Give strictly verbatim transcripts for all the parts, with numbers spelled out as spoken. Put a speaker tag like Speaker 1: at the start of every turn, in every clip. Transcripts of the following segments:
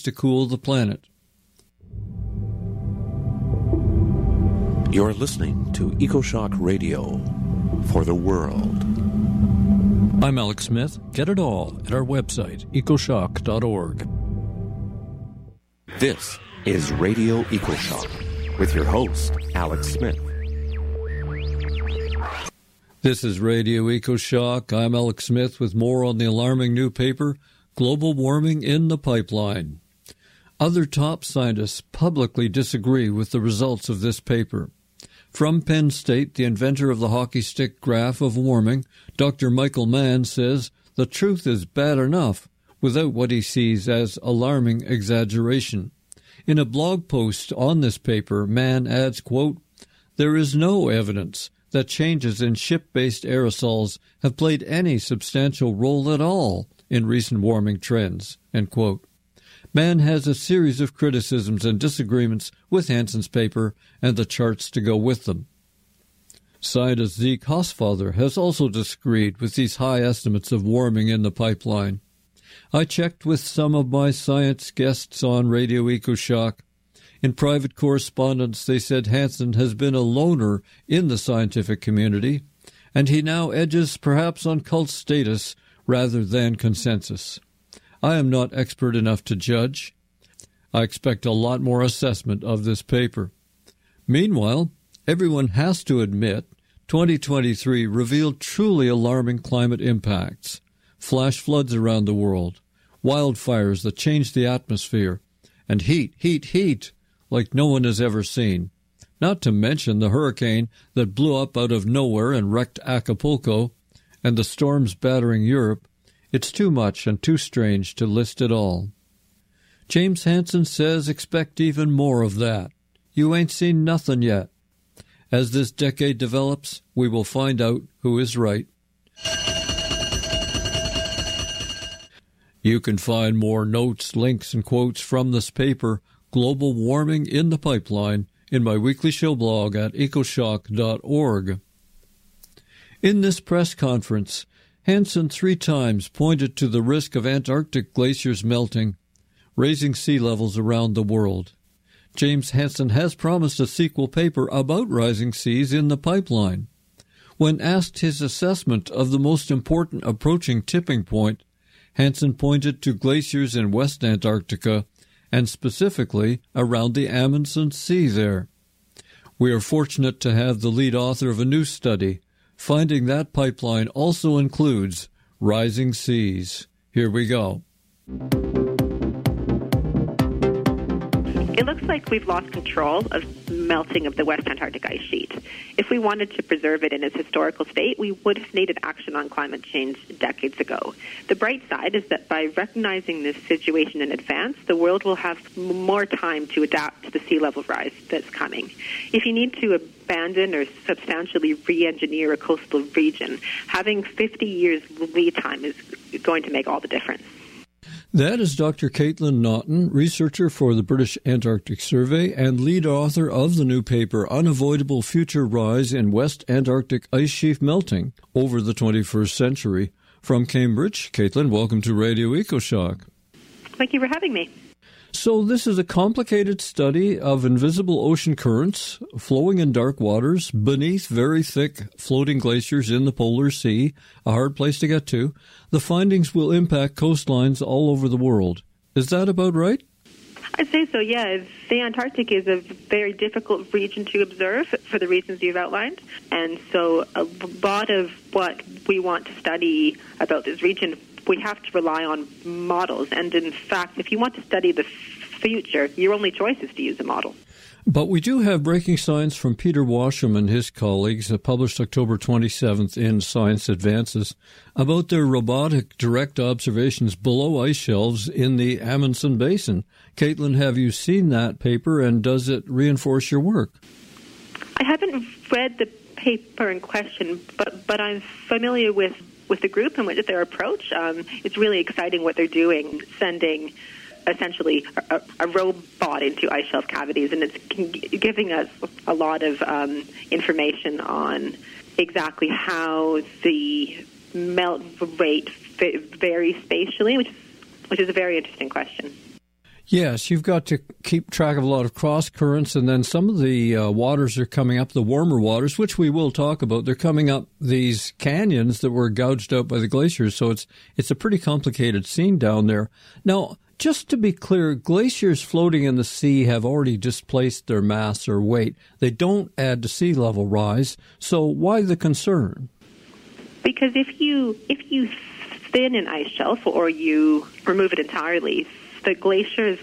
Speaker 1: to cool the planet.
Speaker 2: You're listening to EcoShock Radio for the world.
Speaker 1: I'm Alex Smith. Get it all at our website, ecoshock dot org.
Speaker 2: This is Radio EcoShock with your host, Alex Smith.
Speaker 1: This is Radio EcoShock. I'm Alex Smith with more on the alarming new paper, Global Warming in the Pipeline. Other top scientists publicly disagree with the results of this paper. From Penn State, the inventor of the hockey stick graph of warming, Doctor Michael Mann, says the truth is bad enough without what he sees as alarming exaggeration. In a blog post on this paper, Mann adds, quote, "There is no evidence that changes in ship-based aerosols have played any substantial role at all in recent warming trends," end quote. Mann has a series of criticisms and disagreements with Hanson's paper and the charts to go with them. Scientist Zeke Hosfather has also disagreed with these high estimates of warming in the pipeline. I checked with some of my science guests on Radio EcoShock. In private correspondence, they said Hanson has been a loner in the scientific community, and he now edges perhaps on cult status rather than consensus. I am not expert enough to judge. I expect a lot more assessment of this paper. Meanwhile, everyone has to admit twenty twenty-three revealed truly alarming climate impacts. Flash floods around the world, wildfires that changed the atmosphere, and heat, heat, heat like no one has ever seen. Not to mention the hurricane that blew up out of nowhere and wrecked Acapulco, and the storms battering Europe. It's too much and too strange to list it all. James Hansen says expect even more of that. You ain't seen nothing yet. As this decade develops, we will find out who is right. You can find more notes, links, and quotes from this paper, Global Warming in the Pipeline, in my weekly show blog at ecoshock dot org. In this press conference, Hansen three times pointed to the risk of Antarctic glaciers melting, raising sea levels around the world. James Hansen has promised a sequel paper about rising seas in the pipeline. When asked his assessment of the most important approaching tipping point, Hansen pointed to glaciers in West Antarctica and specifically around the Amundsen Sea there. We are fortunate to have the lead author of a new study, finding that pipeline also includes rising seas. Here we go.
Speaker 3: It looks like we've lost control of melting of the West Antarctic ice sheet. If we wanted to preserve it in its historical state, we would have needed action on climate change decades ago. The bright side is that by recognizing this situation in advance, the world will have more time to adapt to the sea level rise that's coming. If you need to abandon or substantially re-engineer a coastal region, having fifty years lead time is going to make all the difference.
Speaker 1: That is Doctor Caitlin Naughton, researcher for the British Antarctic Survey and lead author of the new paper, Unavoidable Future Rise in West Antarctic Ice Sheet Melting Over the twenty-first Century. From Cambridge, Caitlin, welcome to Radio EcoShock.
Speaker 3: Thank you for having me.
Speaker 1: So this is a complicated study of invisible ocean currents flowing in dark waters beneath very thick floating glaciers in the polar sea, a hard place to get to. The findings will impact coastlines all over the world. Is that about right?
Speaker 3: I'd say so, yeah. The Antarctic is a very difficult region to observe for the reasons you've outlined. And so a lot of what we want to study about this region, we have to rely on models. And in fact, if you want to study the future, your only choice is to use a model.
Speaker 1: But we do have breaking science from Peter Washam and his colleagues, uh, published October twenty-seventh in Science Advances, about their robotic direct observations below ice shelves in the Amundsen Basin. Caitlin, have you seen that paper, and does it reinforce your work?
Speaker 3: I haven't read the paper in question, but, but I'm familiar with, with the group and with their approach. Um, it's really exciting what they're doing, sending essentially a, a robot into ice shelf cavities, and it's giving us a lot of um, information on exactly how the melt rate varies spatially, which, which is a very interesting question.
Speaker 1: Yes, you've got to keep track of a lot of cross currents, and then some of the uh, waters are coming up, the warmer waters, which we will talk about. They're coming up these canyons that were gouged out by the glaciers, so it's it's a pretty complicated scene down there. Now, just to be clear, glaciers floating in the sea have already displaced their mass or weight. They don't add to sea level rise, so why the concern?
Speaker 3: Because if you if you thin an ice shelf or you remove it entirely, the glaciers,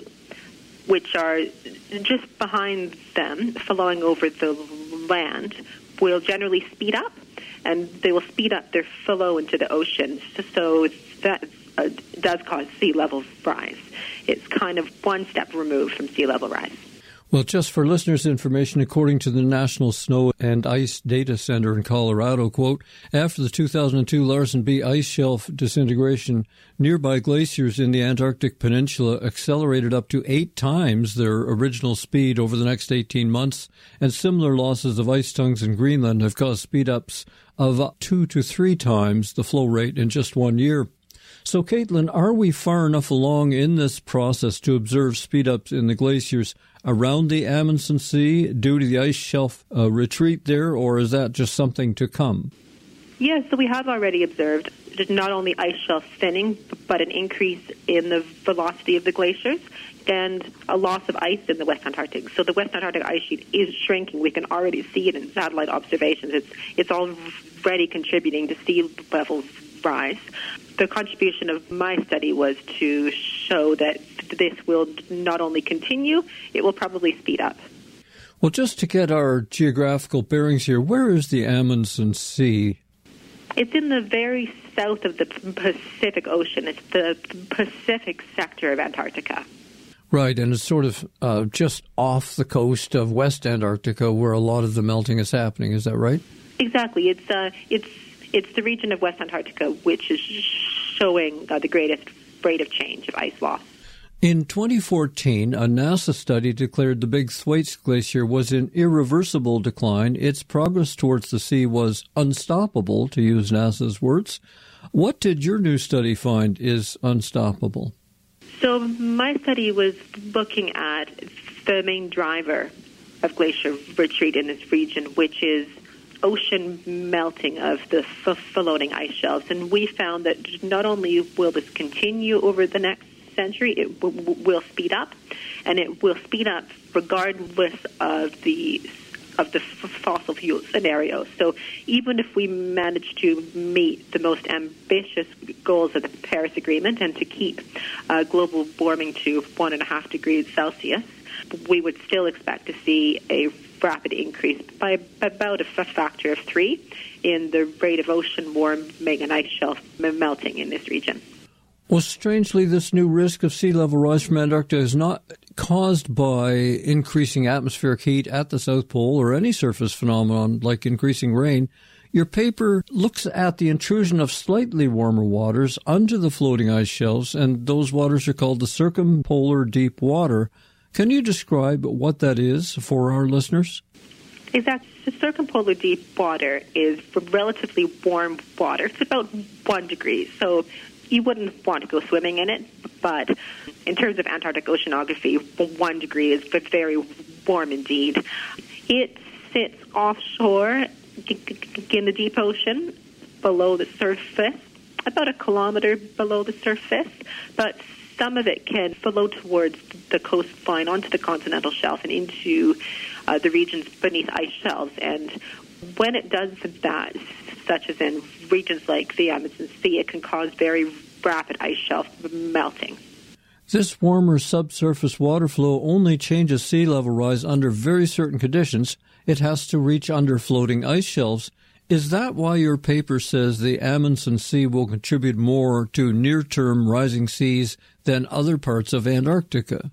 Speaker 3: which are just behind them, flowing over the land, will generally speed up, and they will speed up their flow into the ocean. So that uh, does cause sea level rise. It's kind of one step removed from sea level rise.
Speaker 1: Well, just for listeners' information, according to the National Snow and Ice Data Center in Colorado, quote, after the two thousand two Larsen B ice shelf disintegration, nearby glaciers in the Antarctic Peninsula accelerated up to eight times their original speed over the next eighteen months, and similar losses of ice tongues in Greenland have caused speed-ups of up two to three times the flow rate in just one year. So, Caitlin, are we far enough along in this process to observe speed-ups in the glaciers around the Amundsen Sea due to the ice shelf uh, retreat there, or is that just something to come?
Speaker 3: Yes, so we have already observed not only ice shelf thinning, but an increase in the velocity of the glaciers and a loss of ice in the West Antarctic. So the West Antarctic ice sheet is shrinking. We can already see it in satellite observations. It's, it's already contributing to sea levels rise. The contribution of my study was to show that this will not only continue, it will probably speed up.
Speaker 1: Well, just to get our geographical bearings here, where is the Amundsen Sea?
Speaker 3: It's in the very south of the Pacific Ocean. It's the Pacific sector of Antarctica.
Speaker 1: Right, and it's sort of uh, just off the coast of West Antarctica where a lot of the melting is happening. Is that right?
Speaker 3: Exactly. It's uh, it's it's the region of West Antarctica which is showing uh, the greatest rate of change of ice loss.
Speaker 1: In twenty fourteen, a NASA study declared the Big Thwaites Glacier was in irreversible decline. Its progress towards the sea was unstoppable, to use NASA's words. What did your new study find is unstoppable?
Speaker 3: So my study was looking at the main driver of glacier retreat in this region, which is ocean melting of the floating ice shelves. And we found that not only will this continue over the next century, it w- will speed up, and it will speed up regardless of the of the f- fossil fuel scenario. So even if we manage to meet the most ambitious goals of the Paris Agreement and to keep uh, global warming to one and a half degrees Celsius, we would still expect to see a rapid increase by about a factor of three in the rate of ocean warming and ice shelf melting in this region.
Speaker 1: Well, strangely, this new risk of sea level rise from Antarctica is not caused by increasing atmospheric heat at the South Pole or any surface phenomenon like increasing rain. Your paper looks at the intrusion of slightly warmer waters under the floating ice shelves, and those waters are called the circumpolar deep water. Can you describe what that is for our listeners?
Speaker 3: Exactly. The circumpolar deep water is relatively warm water. It's about one degree, so you wouldn't want to go swimming in it, but in terms of Antarctic oceanography, one degree is very warm indeed. It sits offshore in the deep ocean below the surface, about a kilometer below the surface, but some of it can flow towards the coastline onto the continental shelf and into uh, the regions beneath ice shelves. And when it does that, such as in regions like the Amundsen Sea, it can cause very rapid ice shelf melting.
Speaker 1: This warmer subsurface water flow only changes sea level rise under very certain conditions. It has to reach under floating ice shelves. Is that why your paper says the Amundsen Sea will contribute more to near-term rising seas than other parts of Antarctica?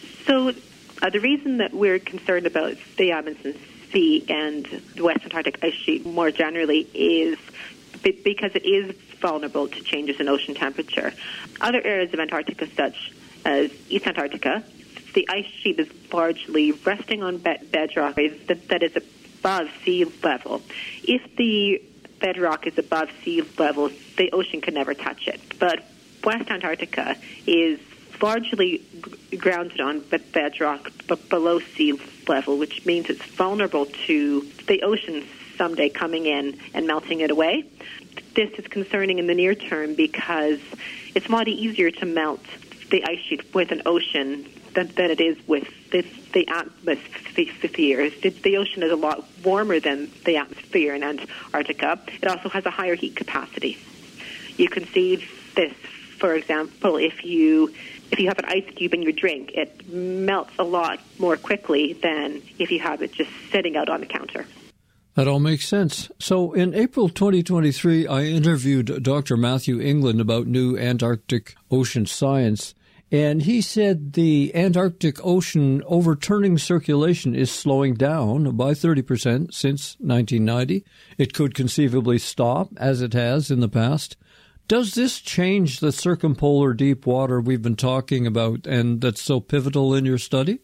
Speaker 1: So
Speaker 3: uh, the reason that we're concerned about the Amundsen Sea and the West Antarctic ice sheet more generally is because it is vulnerable to changes in ocean temperature. Other areas of Antarctica, such as East Antarctica, the ice sheet is largely resting on bedrock that is above sea level. If the bedrock is above sea level, the ocean can never touch it. But West Antarctica is largely g- grounded on bedrock b- below sea level, which means it's vulnerable to the ocean someday coming in and melting it away. This is concerning in the near term because it's a lot easier to melt the ice sheet with an ocean than, than it is with the, the atmosphere. The, the ocean is a lot warmer than the atmosphere in Antarctica. It also has a higher heat capacity. You can see this, for example, if you if you have an ice cube in your drink, it melts a lot more quickly than if you have it just sitting out on the counter.
Speaker 1: That all makes sense. So in April twenty twenty-three, I interviewed Doctor Matthew England about new Antarctic ocean science, and he said the Antarctic Ocean overturning circulation is slowing down by thirty percent since nineteen ninety. It could conceivably stop, as it has in the past. Does this change the circumpolar deep water we've been talking about and that's so pivotal in your study?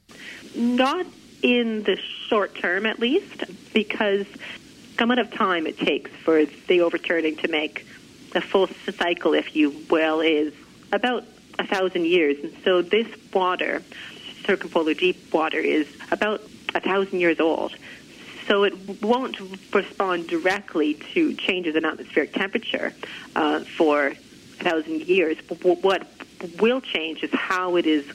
Speaker 3: Not in the short term, at least, because the amount of time it takes for the overturning to make the full cycle, if you will, is about a thousand years. And so this water, circumpolar deep water, is about a thousand years old. So it won't respond directly to changes in atmospheric temperature uh, for a thousand years. What will change is how it is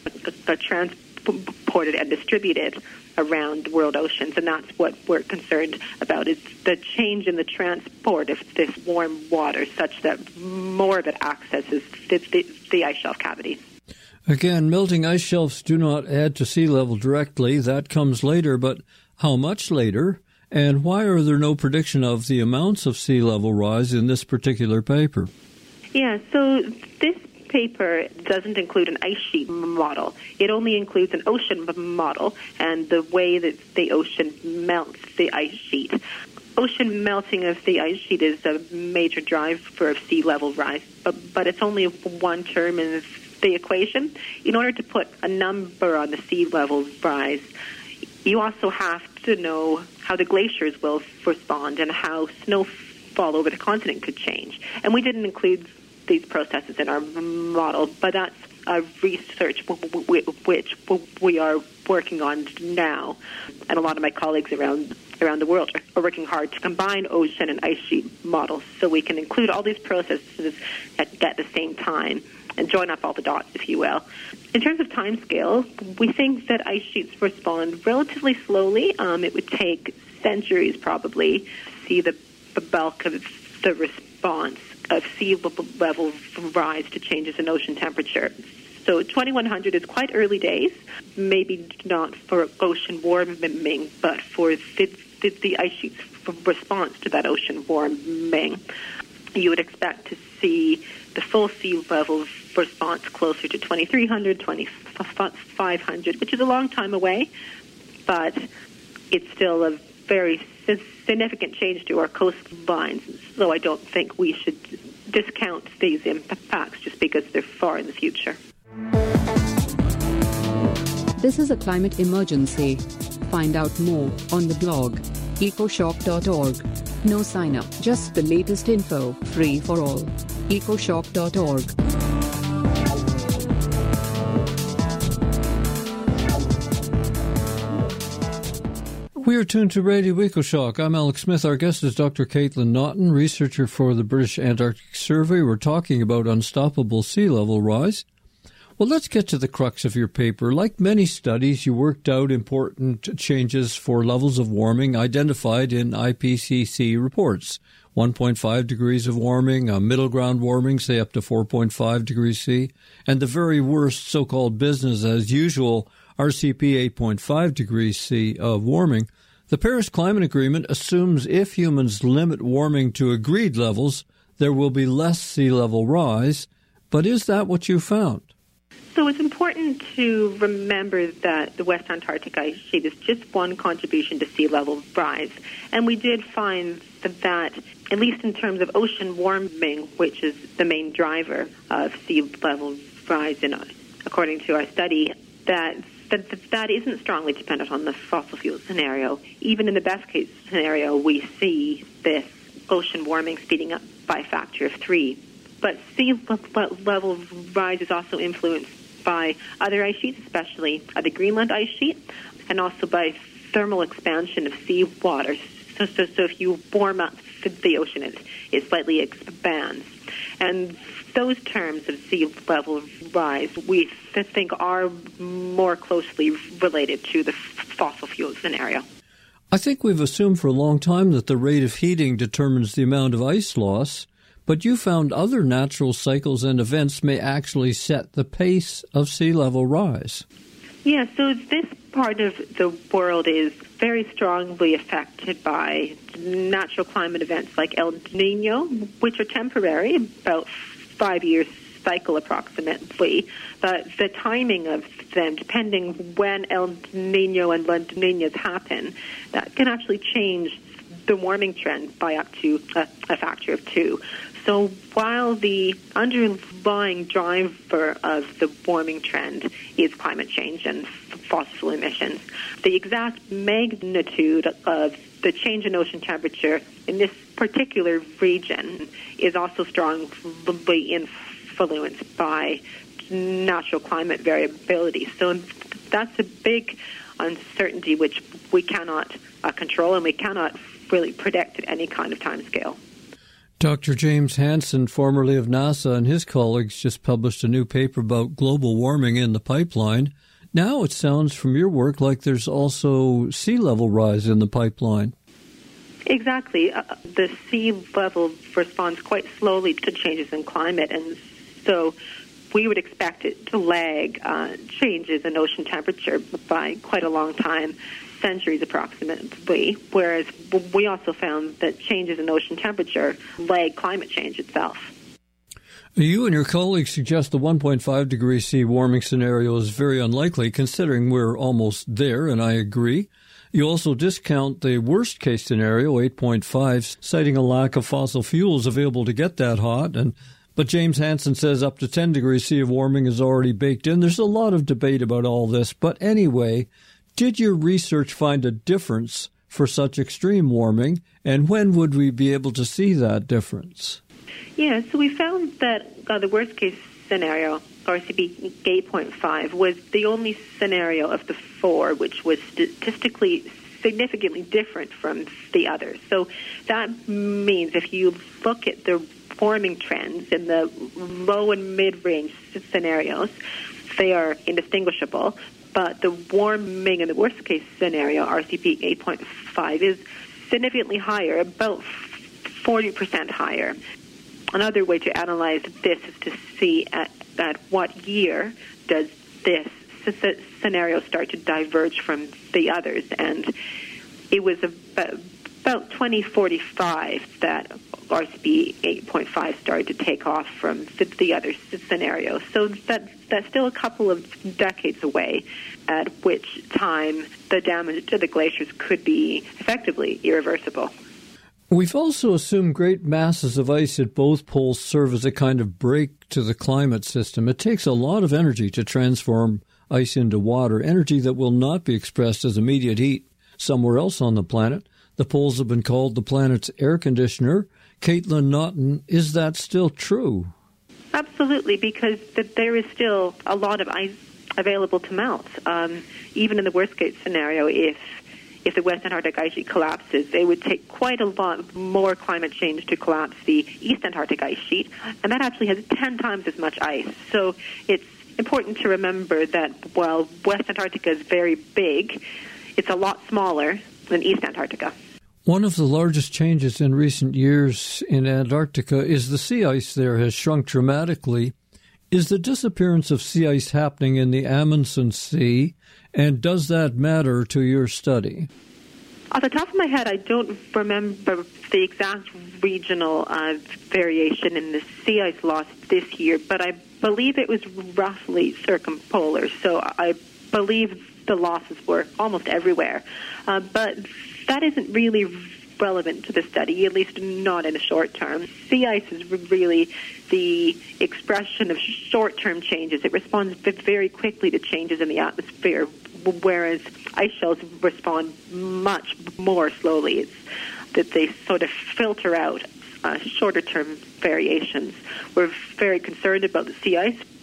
Speaker 3: transported and distributed around world oceans, and that's what we're concerned about, is the change in the transport of this warm water such that more of it accesses the, the, the ice shelf cavities.
Speaker 1: Again, melting ice shelves do not add to sea level directly. That comes later, but how much later? And why are there no prediction of the amounts of sea level rise in this particular paper?
Speaker 3: Yeah, so this paper doesn't include an ice sheet model. It only includes an ocean model and the way that the ocean melts the ice sheet. Ocean melting of the ice sheet is a major driver of sea level rise, but, but it's only one term in the equation. In order to put a number on the sea level rise, you also have to know how the glaciers will respond and how snowfall over the continent could change. And we didn't include these processes in our model, but that's a research which we are working on now. And a lot of my colleagues around around the world are working hard to combine ocean and ice sheet models so we can include all these processes at, at the same time and join up all the dots, if you will. In terms of timescale, we think that ice sheets respond relatively slowly. Um, it would take centuries probably to see the, the bulk of the response of sea level rise to changes in ocean temperature. So twenty-one hundred is quite early days, maybe not for ocean warming, but for the, the, the ice sheet's response to that ocean warming. You would expect to see the full sea level response closer to twenty-three hundred, twenty-five hundred, which is a long time away, but it's still a very significant change to our coastlines, so I don't think we should discount these impacts just because they're far in the future.
Speaker 4: This is a climate emergency. Find out more on the blog ecoshock dot org. No sign up, just the latest info, free for all. ecoshock dot org.
Speaker 1: We are tuned to Radio EcoShock. I'm Alex Smith. Our guest is Doctor Caitlin Naughton, researcher for the British Antarctic Survey. We're talking about unstoppable sea level rise. Well, let's get to the crux of your paper. Like many studies, you worked out important changes for levels of warming identified in I P C C reports. one point five degrees of warming, a middle ground warming, say up to four point five degrees C, and the very worst so-called business as usual R C P eight point five degrees C of warming. The Paris Climate Agreement assumes if humans limit warming to agreed levels, there will be less sea level rise. But is that what you found?
Speaker 3: So it's important to remember that the West Antarctic ice sheet is just one contribution to sea level rise. And we did find that, at least in terms of ocean warming, which is the main driver of sea level rise, in, according to our study, that that that isn't strongly dependent on the fossil fuel scenario. Even in the best case scenario, we see this ocean warming speeding up by a factor of three. But sea level rise is also influenced by other ice sheets, especially uh, the Greenland ice sheet, and also by thermal expansion of seawater. So, so, so if you warm up the ocean, it, it slightly expands. And those terms of sea level rise, we th- think are more closely related to the fossil fuel scenario.
Speaker 1: I think we've assumed for a long time that the rate of heating determines the amount of ice loss, but you found other natural cycles and events may actually set the pace of sea level rise.
Speaker 3: Yeah, so this part of the world is very strongly affected by natural climate events like El Nino, which are temporary, about five years cycle approximately, but the timing of them, depending when El Nino and La Niñas happen, that can actually change the warming trend by up to a, a factor of two. So while the underlying driver of the warming trend is climate change and fossil emissions, the exact magnitude of the change in ocean temperature in this particular region is also strongly influenced by natural climate variability. So that's a big uncertainty which we cannot uh, control and we cannot really predict at any kind of time scale.
Speaker 1: Doctor James Hansen, formerly of NASA, and his colleagues just published a new paper about global warming in the pipeline. Now it sounds from your work like there's also sea level rise in the pipeline.
Speaker 3: Exactly. Uh, the sea level responds quite slowly to changes in climate, and so we would expect it to lag uh, changes in ocean temperature by quite a long time, centuries approximately, whereas we also found that changes in ocean temperature lag climate change itself.
Speaker 1: You and your colleagues suggest the one point five degree C warming scenario is very unlikely, considering we're almost there, and I agree. You also discount the worst-case scenario, eight point five, citing a lack of fossil fuels available to get that hot. And But James Hansen says up to ten degrees C of warming is already baked in. There's a lot of debate about all this. But anyway, did your research find a difference for such extreme warming, and when would we be able to see that difference?
Speaker 3: Yeah, so we found that uh, the worst-case scenario, R C P eight point five, was the only scenario of the four which was statistically significantly different from the others. So that means if you look at the warming trends in the low and mid-range scenarios, they are indistinguishable. But the warming in the worst-case scenario, R C P eight point five, is significantly higher, about forty percent higher. Another way to analyze this is to see at, at what year does this scenario start to diverge from the others. And it was about, about twenty forty-five that R C P eight point five started to take off from the, the other scenarios. So that, that's still a couple of decades away, at which time the damage to the glaciers could be effectively irreversible.
Speaker 1: We've also assumed great masses of ice at both poles serve as a kind of brake to the climate system. It takes a lot of energy to transform ice into water, energy that will not be expressed as immediate heat somewhere else on the planet. The poles have been called the planet's air conditioner. Caitlin Naughton, is that still true?
Speaker 3: Absolutely, because there is still a lot of ice available to melt. Um, even in the worst-case scenario, if if the West Antarctic ice sheet collapses, it would take quite a lot more climate change to collapse the East Antarctic ice sheet, and that actually has ten times as much ice. So it's important to remember that while West Antarctica is very big, it's a lot smaller than East Antarctica.
Speaker 1: One of the largest changes in recent years in Antarctica is the sea ice there has shrunk dramatically. Is the disappearance of sea ice happening in the Amundsen Sea, and does that matter to your study?
Speaker 3: Off the top of my head, I don't remember the exact regional uh, variation in the sea ice loss this year, but I believe it was roughly circumpolar, so I believe the losses were almost everywhere. Uh, but that isn't really relevant to the study, at least not in the short term. Sea ice is really the expression of short-term changes. It responds very quickly to changes in the atmosphere, whereas ice shells respond much more slowly. It's that they sort of filter out uh, shorter-term variations. We're very concerned about the sea ice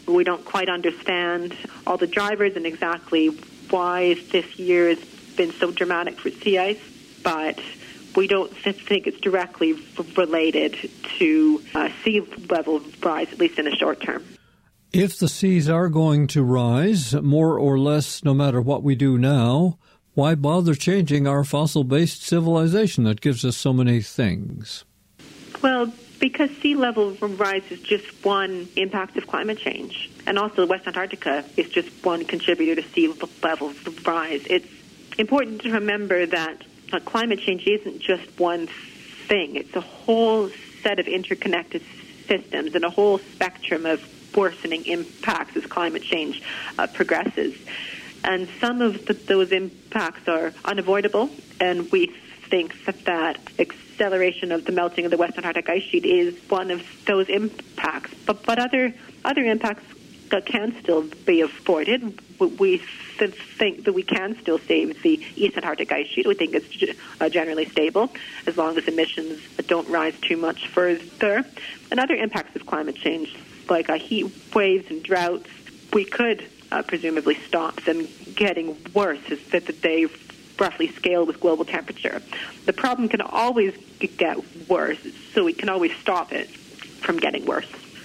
Speaker 3: We don't quite understand all the drivers and exactly why this year has been so dramatic for sea ice, but we don't think it's directly related to uh, sea level rise, at least in the short term.
Speaker 1: If the seas are going to rise, more or less, no matter what we do now, why bother changing our fossil-based civilization that gives us so many things?
Speaker 3: Well, because sea level rise is just one impact of climate change. And also West Antarctica is just one contributor to sea level rise. It's important to remember that uh, climate change isn't just one thing. It's a whole set of interconnected systems and a whole spectrum of worsening impacts as climate change uh, progresses. And some of the, those impacts are unavoidable, and we think that, that acceleration of the melting of the West Antarctic ice sheet is one of those impacts. But, but other other impacts that can still be avoided. We th- think that we can still save the East Antarctic ice sheet. We think it's g- uh, generally stable as long as emissions don't rise too much further. And other impacts of climate change, like uh, heat waves and droughts, we could uh, presumably stop them getting worse as that, that they roughly scale with global temperature. The problem can always get worse, so we can always stop it from getting worse.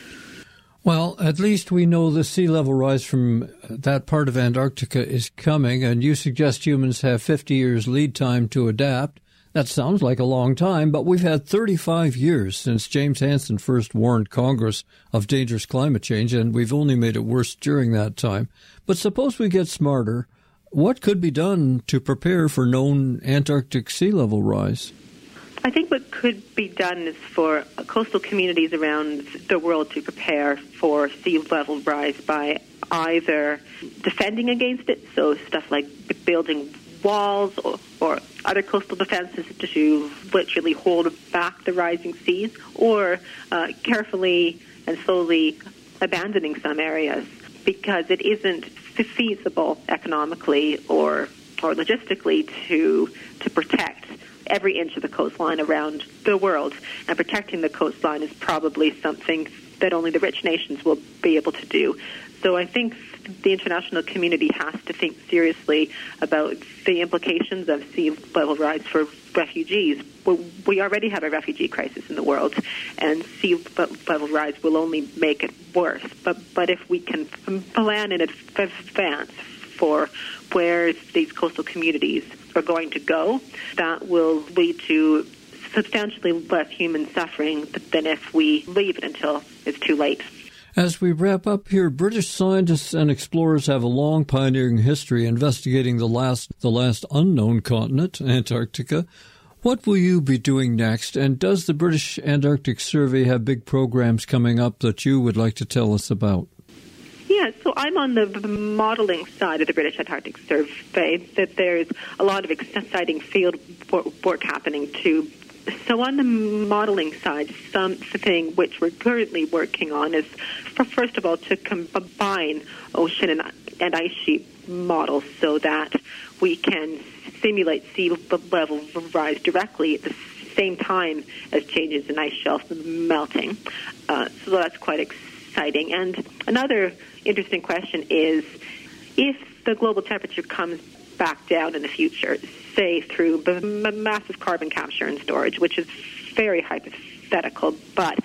Speaker 1: Well, at least we know the sea level rise from that part of Antarctica is coming, and you suggest humans have fifty years lead time to adapt. That sounds like a long time, but we've had thirty-five years since James Hansen first warned Congress of dangerous climate change, and we've only made it worse during that time. But suppose we get smarter. What could be done to prepare for known Antarctic sea level rise?
Speaker 3: I think what could be done is for coastal communities around the world to prepare for sea level rise by either defending against it, so stuff like building walls or, or other coastal defenses to literally hold back the rising seas, or uh, carefully and slowly abandoning some areas because it isn't feasible economically or or logistically to to protect every inch of the coastline around the world. And protecting the coastline is probably something that only the rich nations will be able to do. So I think the international community has to think seriously about the implications of sea level rise for refugees. We already have a refugee crisis in the world, and sea level rise will only make it worse. But but if we can plan in advance for where these coastal communities are going to go, that will lead to substantially less human suffering than if we leave it until it's too late.
Speaker 1: As we wrap up here, British scientists and explorers have a long pioneering history investigating the last the last unknown continent, Antarctica. What will you be doing next, and does the British Antarctic Survey have big programs coming up that you would like to tell us about?
Speaker 3: Yeah, so I'm on the modeling side of the British Antarctic Survey, that there's a lot of exciting field work happening too. So on the modeling side, something which we're currently working on is, first of all, to combine ocean and, and ice sheet models so that we can simulate sea level rise directly at the same time as changes in ice shelf melting. Uh, so that's quite exciting. And another interesting question is, if the global temperature comes back down in the future, say through massive carbon capture and storage, which is very hypothetical, but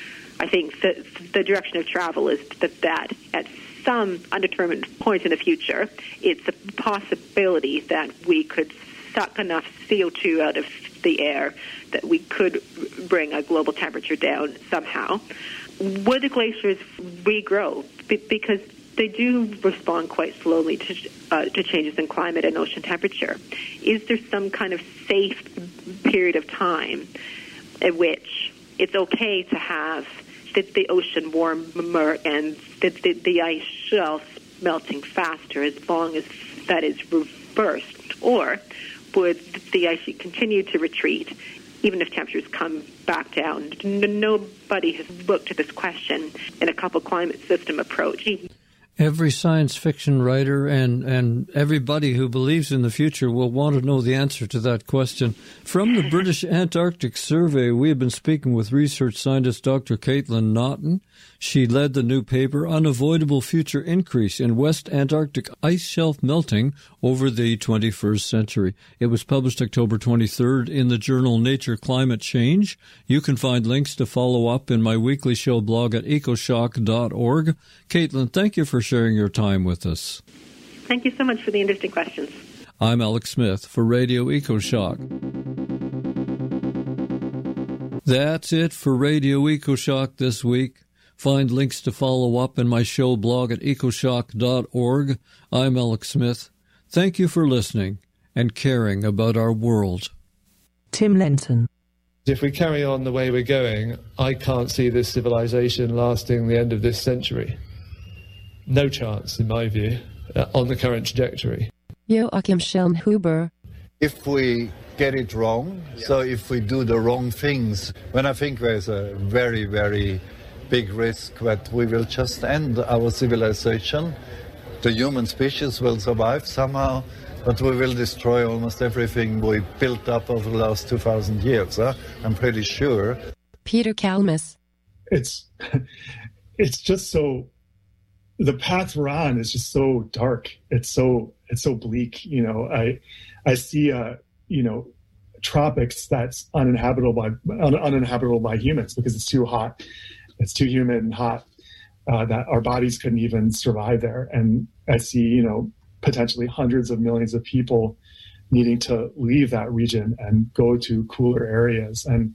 Speaker 3: I think that the direction of travel is that, that at some undetermined point in the future, it's a possibility that we could suck enough C O two out of the air that we could bring a global temperature down somehow. Would the glaciers regrow? Because they do respond quite slowly to, uh, to changes in climate and ocean temperature. Is there some kind of safe period of time at which it's okay to have the, the ocean warmer and the, the, the ice shelf melting faster as long as that is reversed? Or would the ice sheet continue to retreat even if temperatures come back down? Nobody has looked at this question in a couple climate system approach.
Speaker 1: Every science fiction writer and, and everybody who believes in the future will want to know the answer to that question. From the British Antarctic Survey, we have been speaking with research scientist Doctor Caitlin Naughton. She led the new paper, Unavoidable Future Increase in West Antarctic Ice Shelf Melting Over the twenty-first Century. It was published October twenty-third in the journal Nature Climate Change. You can find links to follow up in my weekly show blog at ecoshock dot org. Caitlin, thank you for sharing your time with us.
Speaker 3: Thank you so much for the interesting questions.
Speaker 1: I'm Alex Smith for Radio EcoShock. That's it for Radio EcoShock this week. Find links to follow up in my show blog at ecoshock dot org. I'm Alex Smith. Thank you for listening and caring about our world.
Speaker 5: Tim Lenton.
Speaker 6: If we carry on the way we're going, I can't see this civilization lasting the end of this century. No chance, in my view, uh, on the current trajectory.
Speaker 5: Joachim Schellenhuber.
Speaker 7: If we get it wrong, so if we do the wrong things, then I think there's a very, very big risk that we will just end our civilization. The human species will survive somehow, but we will destroy almost everything we built up over the last two thousand years. Huh? I'm pretty sure.
Speaker 5: Peter Kalmus.
Speaker 8: It's, it's just so, the path we're on is just so dark. It's so, it's so bleak. You know, I, I see, uh, you know, tropics that's uninhabitable by, un, uninhabitable by humans because it's too hot. It's too humid and hot uh, that our bodies couldn't even survive there. And I see, you know, potentially hundreds of millions of people needing to leave that region and go to cooler areas. And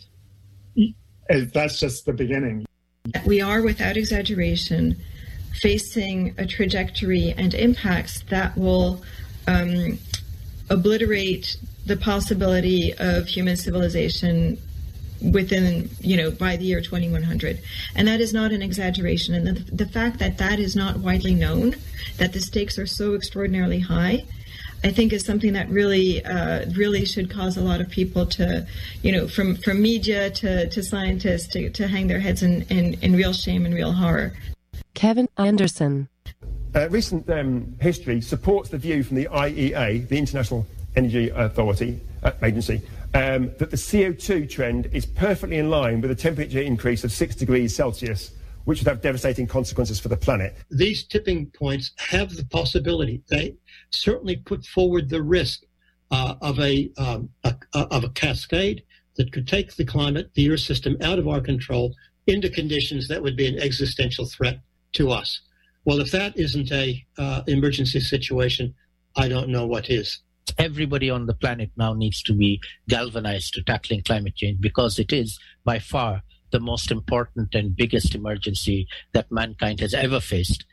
Speaker 8: that's just the beginning.
Speaker 9: We are, without exaggeration, facing a trajectory and impacts that will um, obliterate the possibility of human civilization within, you know, by the year twenty-one hundred. And that is not an exaggeration. And the, the fact that that is not widely known, that the stakes are so extraordinarily high, I think is something that really, uh, really should cause a lot of people to, you know, from, from media to, to scientists to, to hang their heads in, in, in real shame and real horror.
Speaker 5: Kevin Anderson.
Speaker 10: Uh, recent um, history supports the view from the I E A, the International Energy Authority uh, Agency, um, that the C O two trend is perfectly in line with a temperature increase of six degrees Celsius, which would have devastating consequences for the planet.
Speaker 11: These tipping points have the possibility. They certainly put forward the risk uh, of a, um, a of a cascade that could take the climate, the Earth system, out of our control into conditions that would be an existential threat to us. Well, if that isn't a uh, emergency situation, I don't know what is.
Speaker 12: Everybody on the planet now needs to be galvanized to tackling climate change because it is by far the most important and biggest emergency that mankind has ever faced.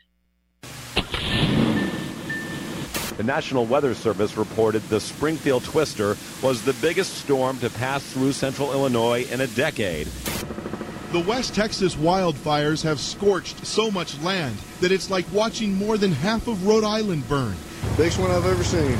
Speaker 2: The National Weather Service reported the Springfield Twister was the biggest storm to pass through central Illinois in a decade.
Speaker 13: The West Texas wildfires have scorched so much land that it's like watching more than half of Rhode Island burn.
Speaker 14: Biggest one I've ever seen.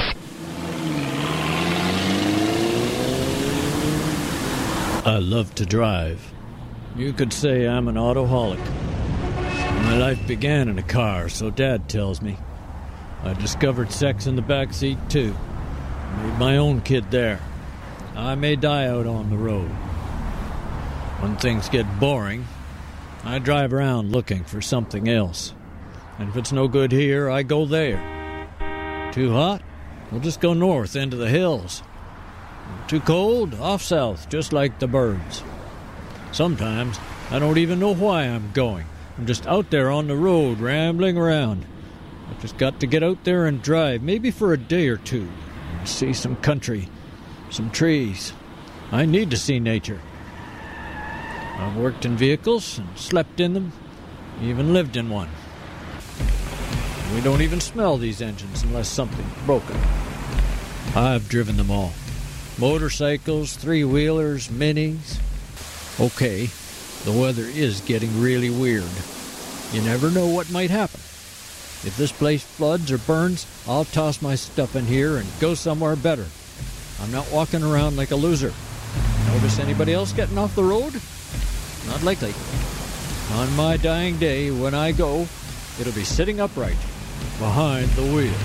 Speaker 1: I love to drive. You could say I'm an autoholic. My life began in a car, so Dad tells me. I discovered sex in the back seat, too. Made my own kid there. I may die out on the road. When things get boring, I drive around looking for something else. And if it's no good here, I go there. Too hot? We'll just go north into the hills. Too cold? Off south, just like the birds. Sometimes I don't even know why I'm going. I'm just out there on the road, rambling around. I've just got to get out there and drive, maybe for a day or two, and see some country, some trees. I need to see nature. I've worked in vehicles and slept in them, even lived in one. We don't even smell these engines unless something's broken. I've driven them all. Motorcycles, three-wheelers, minis. Okay, the weather is getting really weird. You never know what might happen. If this place floods or burns, I'll toss my stuff in here and go somewhere better. I'm not walking around like a loser. Notice anybody else getting off the road? Not likely. On my dying day, when I go, it'll be sitting upright behind the wheel.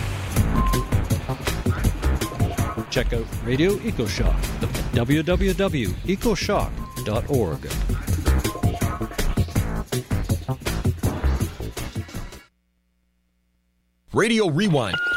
Speaker 1: Check out Radio EcoShock at w w w dot ecoshock dot org.
Speaker 14: Radio Rewind.